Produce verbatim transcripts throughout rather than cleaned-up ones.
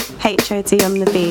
H O T on the beat.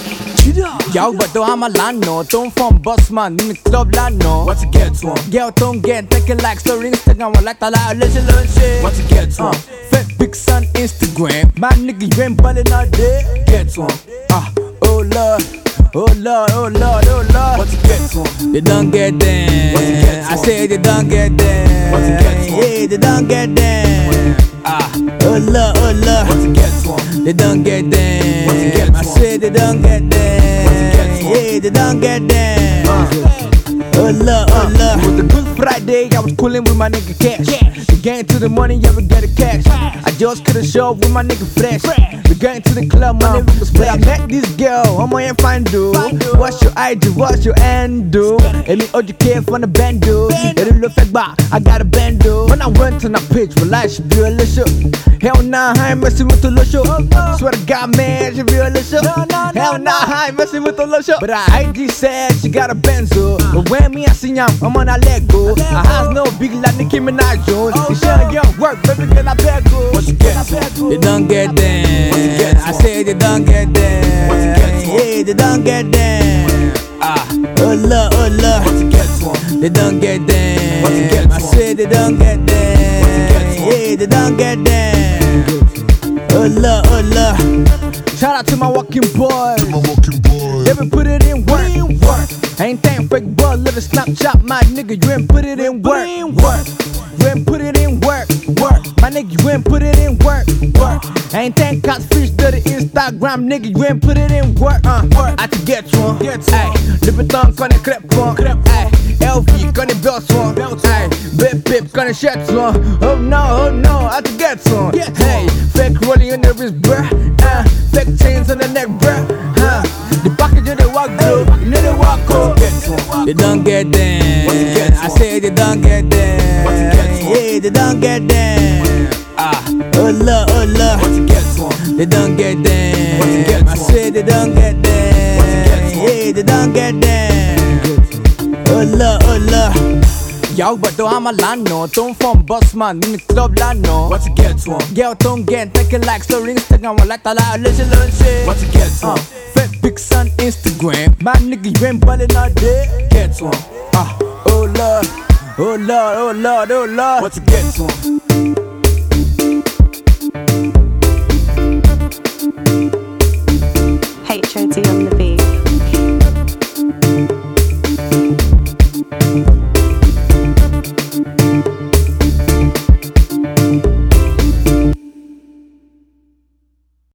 Yo, but do I'm a lano, don't from bossman in the club lano. What you get to? Girl, don't get taking like story Instagram, I like the la let you learn shit. What you get to? Uh, fat pics on Instagram, my nigga you ain't ballin' all day. Get to? Ah, oh lord, oh lord, oh lord, oh lord. What you get to? They don't get them. What you get to? I say they don't get them. What you get to? Yeah, they don't get them. Ah, oh lord, oh lord. What you get to? They don't get them. What you get to? I say they don't get them. What you get to? Yeah, they don't get them. Uh. Oh lord, oh lord. It was a good Friday, I was coolin' with my nigga Cash. We getting to the money, yeah we get the cash. I just could've show up with my nigga Fresh. We getting to the club, money we was splash. I met this girl, I'm on your fan do. What's your I D, what's your end do? Let me hold you care from the band do. Let it look like bar, I got a band do. When I went on a pitch, well I should be a little. Hell nah, I ain't messing with the little. Swear to God, man, she be a little. Hell nah, I ain't messing with the little. But her I D said she got a benzo. But when me I see him, I'm on a leg go. I has no big like Nicki Minaj Jones. It's showing your work, baby girl, I beg go. What you get to? They don't get them. What you get to? I say they don't get them. What you get to? Yeah, they don't get them. Ah, oh lord, oh lord. What you get to? They don't get them. What you get to? I say they don't get them. What you get to? Yeah, they don't get them. Oh lord, oh lord. Shout out to my walking boy. My walking boy. They been put it in work. work. Ain't that fake boy, little Snapchat, my nigga, you ain't put it in work. work. You ain't put it in work. work. My nigga, you ain't put it in work. work. Ain't that catfish to the Instagram, nigga, you ain't put it in work. Uh, work. I can get one. Ay, Libiton kan ik crep van. Ay, L V kan ik belt van. Ay, Bip Bip kan ik shit van. Oh no, oh no, I can get one. Hey, fake rolling in the wrist, bruh. Uh, fake chains on the neck, bruh. Huh. The package of the walk through, you need to walk up. They don't get them. What you get to? I say they don't get them. What you get to? Yeah, they don't get them. Ah, oh lord, oh lord. What you get to? They don't get them. What you get to? I say they don't get them. What you get to? Yeah, they don't get them. Oh lord, oh lord. Yo, but do I'm a lano, don't from bossman in the club lano. What you get to? Girl, don't get taking like story Instagram, I like the la let you learn shit. What you get to? Uh, fat pics on Instagram, my nigga you ain't ballin' all day. Get to? Ah, oh lord, oh lord, oh lord, oh lord. What you get to?